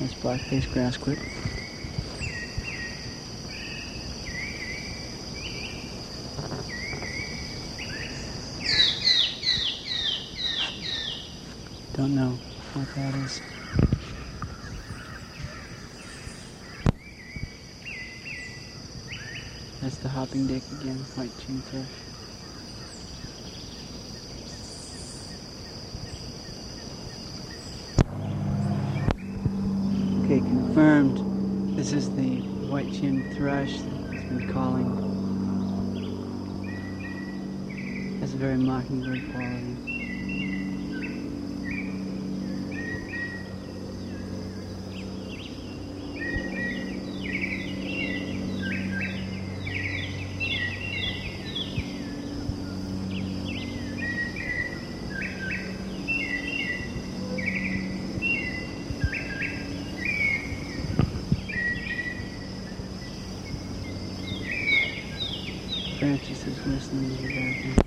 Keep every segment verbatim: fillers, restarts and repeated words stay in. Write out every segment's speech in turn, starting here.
That's black-faced grassquit. Don't know what that is. That's the hopping dick again, white-chinned thrush. Okay, confirmed. This is the white-chinned thrush that's been calling. Has a very mockingbird quality. Francis is whistling in the background.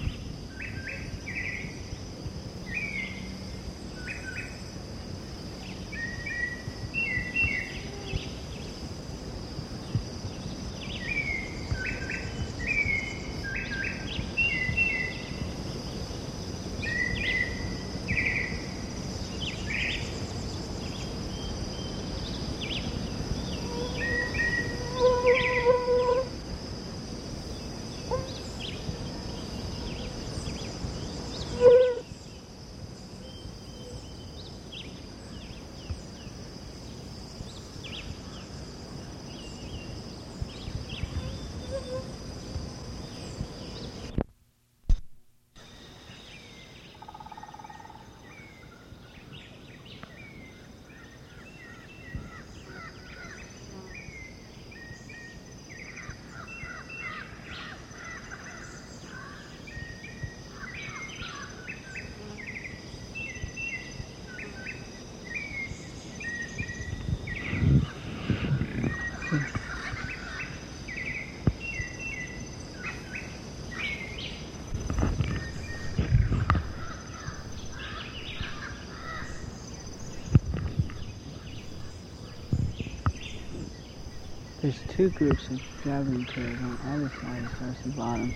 There's two groups of traveling pairs on either side as far as the bottom.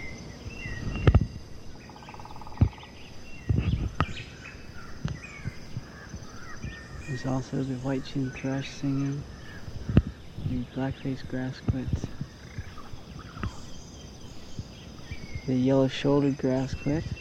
There's also the white-chinned thrush singing, the black-faced grassquit, the yellow-shouldered grassquit,